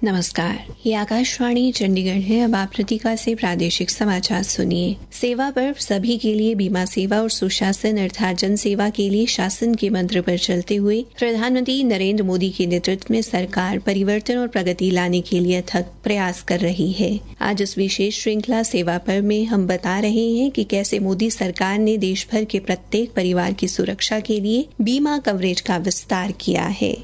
नमस्कार, ये आकाशवाणी चंडीगढ़ है। अब आप प्रतीका से प्रादेशिक समाचार सुनिए। सेवा पर सभी के लिए बीमा सेवा और सुशासन अर्थात जन सेवा के लिए शासन के मंत्र पर चलते हुए प्रधानमंत्री नरेंद्र मोदी के नेतृत्व में सरकार परिवर्तन और प्रगति लाने के लिए अथक प्रयास कर रही है। आज इस विशेष श्रृंखला सेवा पर में हम बता रहे हैं कि कैसे मोदी सरकार ने देश भर के प्रत्येक परिवार की सुरक्षा के लिए बीमा कवरेज का विस्तार किया है।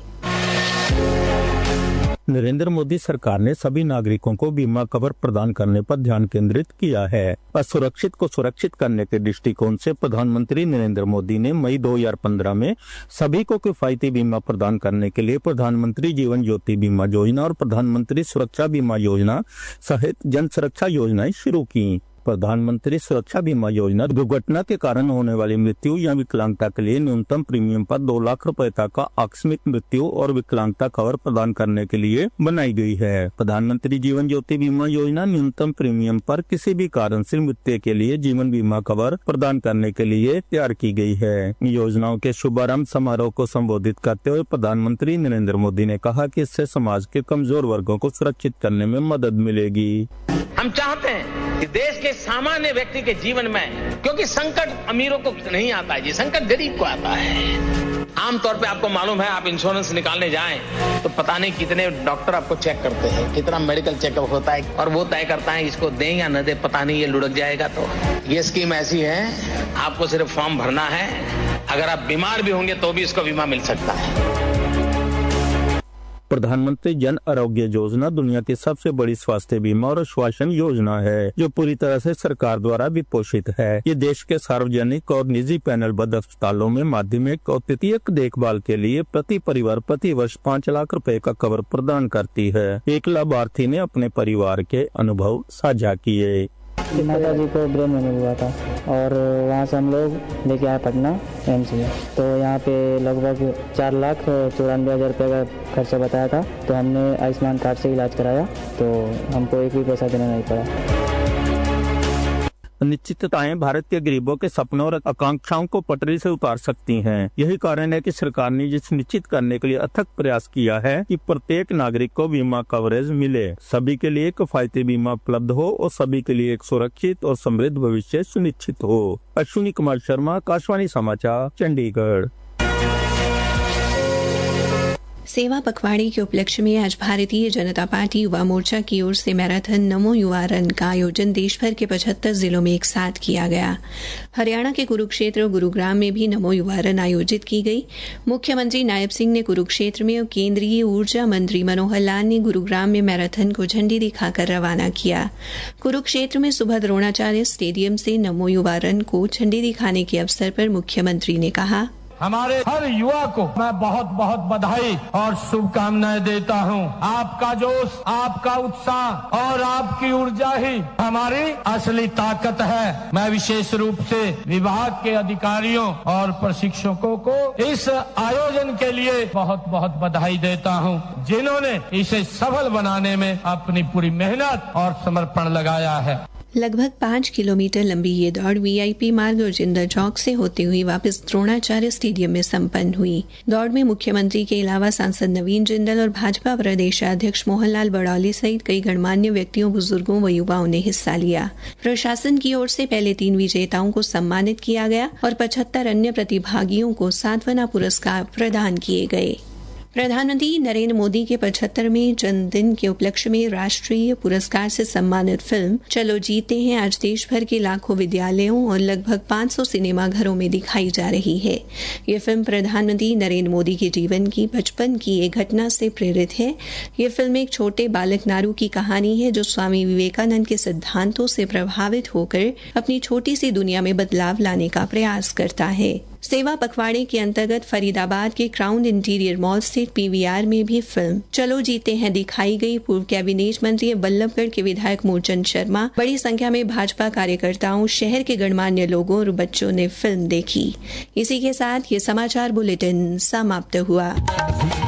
नरेंद्र मोदी सरकार ने सभी नागरिकों को बीमा कवर प्रदान करने पर ध्यान केंद्रित किया है। असुरक्षित को सुरक्षित करने के दृष्टिकोण से प्रधानमंत्री नरेंद्र मोदी ने मई 2015 में सभी को किफायती बीमा प्रदान करने के लिए प्रधानमंत्री जीवन ज्योति बीमा योजना और प्रधानमंत्री सुरक्षा बीमा योजना सहित जन सुरक्षा योजनाएं शुरू की। प्रधानमंत्री सुरक्षा बीमा योजना दुर्घटना के कारण होने वाली मृत्यु या विकलांगता के लिए न्यूनतम प्रीमियम पर 2 लाख रुपए तक का आकस्मिक मृत्यु और विकलांगता कवर प्रदान करने के लिए बनाई गई है। प्रधानमंत्री जीवन ज्योति बीमा योजना न्यूनतम प्रीमियम पर किसी भी कारण से मृत्यु के लिए जीवन बीमा कवर प्रदान करने के लिए तैयार की गई है। योजनाओं के शुभारंभ समारोह को संबोधित करते हुए प्रधानमंत्री नरेंद्र मोदी ने कहा कि इससे समाज के कमजोर वर्गों को सुरक्षित करने में मदद मिलेगी। हम चाहते हैं कि देश के सामान्य व्यक्ति के जीवन में, क्योंकि संकट अमीरों को नहीं आता है जी, संकट गरीब को आता है। आमतौर पे आपको मालूम है, आप इंश्योरेंस निकालने जाएं तो पता नहीं कितने डॉक्टर आपको चेक करते हैं, कितना मेडिकल चेकअप होता है और वो तय करता है इसको दें या न दें, पता नहीं ये लुढ़क जाएगा। तो ये स्कीम ऐसी है, आपको सिर्फ फॉर्म भरना है, अगर आप बीमार भी होंगे तो भी इसको बीमा मिल सकता है। प्रधानमंत्री जन आरोग्य योजना दुनिया की सबसे बड़ी स्वास्थ्य बीमा और आश्वासन योजना है, जो पूरी तरह से सरकार द्वारा वित्तपोषित है। ये देश के सार्वजनिक और निजी पैनलबद्ध अस्पतालों में माध्यमिक और तृतीयक देखभाल के लिए प्रति परिवार प्रति वर्ष 5 लाख रुपए का कवर प्रदान करती है। एक लाभार्थी ने अपने परिवार के अनुभव साझा किए। माता जी को ब्रेन में हुआ था और वहाँ से हम लोग लेके आए पटना एम्स में, तो यहाँ पे लगभग 4,94,000 रुपये का खर्चा बताया था। तो हमने आयुष्मान कार्ड से इलाज कराया, तो हमको एक भी पैसा देना नहीं पड़ा। अनिश्चितताएं भारत के गरीबों के सपनों और आकांक्षाओं को पटरी से उतार सकती हैं। यही कारण है कि सरकार ने ये सुनिश्चित करने के लिए अथक प्रयास किया है कि प्रत्येक नागरिक को बीमा कवरेज मिले, सभी के लिए किफायती बीमा उपलब्ध हो और सभी के लिए एक सुरक्षित और समृद्ध भविष्य सुनिश्चित हो। अश्विनी कुमार शर्मा, आकाशवाणी समाचार, चंडीगढ़। सेवा पखवाड़े के उपलक्ष्य में आज भारतीय जनता पार्टी युवा मोर्चा की ओर से मैराथन नमो युवा रन का आयोजन देश भर के 75 जिलों में एक साथ किया गया। हरियाणा के कुरुक्षेत्र और गुरुग्राम में भी नमो युवा रन आयोजित की गई। मुख्यमंत्री नायब सिंह ने कुरुक्षेत्र में और केंद्रीय ऊर्जा मंत्री मनोहर लाल ने गुरुग्राम में मैराथन को झंडी दिखाकर रवाना किया। कुरुक्षेत्र में सुभद्र द्रोणाचार्य स्टेडियम से नमो युवा रन को झंडी दिखाने के अवसर पर मुख्यमंत्री ने कहा, हमारे हर युवा को मैं बहुत बहुत बधाई और शुभकामनाएं देता हूं। आपका जोश, आपका उत्साह और आपकी ऊर्जा ही हमारी असली ताकत है। मैं विशेष रूप से विभाग के अधिकारियों और प्रशिक्षकों को इस आयोजन के लिए बहुत बहुत बधाई देता हूं, जिन्होंने इसे सफल बनाने में अपनी पूरी मेहनत और समर्पण लगाया है। लगभग 5 किलोमीटर लंबी ये दौड़ वीआईपी मार्ग और जिंदल चौक से होते हुए वापस द्रोणाचार्य स्टेडियम में संपन्न हुई। दौड़ में मुख्यमंत्री के अलावा सांसद नवीन जिंदल और भाजपा प्रदेशाध्यक्ष मोहनलाल बड़ौली सहित कई गणमान्य व्यक्तियों, बुजुर्गों व युवाओं ने हिस्सा लिया। प्रशासन की ओर से पहले 3 विजेताओं को सम्मानित किया गया और 75 अन्य प्रतिभागियों को सांत्वना पुरस्कार प्रदान किए गए। प्रधानमंत्री नरेंद्र मोदी के 75वें जन्मदिन के उपलक्ष्य में राष्ट्रीय पुरस्कार से सम्मानित फिल्म चलो जीते हैं आज देश भर के लाखों विद्यालयों और लगभग 500 सिनेमा घरों में दिखाई जा रही है। ये फिल्म प्रधानमंत्री नरेंद्र मोदी के जीवन की बचपन की एक घटना से प्रेरित है। ये फिल्म एक छोटे बालक नारू की कहानी है जो स्वामी विवेकानंद के सिद्धांतों से प्रभावित होकर अपनी छोटी सी दुनिया में बदलाव लाने का प्रयास करता है। सेवा पखवाड़े के अंतर्गत फरीदाबाद के क्राउन इंटीरियर मॉल स्थित पीवीआर में भी फिल्म चलो जीते हैं दिखाई गई। पूर्व कैबिनेट मंत्री बल्लभगढ़ के विधायक मूलचंद शर्मा, बड़ी संख्या में भाजपा कार्यकर्ताओं, शहर के गणमान्य लोगों और बच्चों ने फिल्म देखी। इसी के साथ ये समाचार बुलेटिन समाप्त हुआ।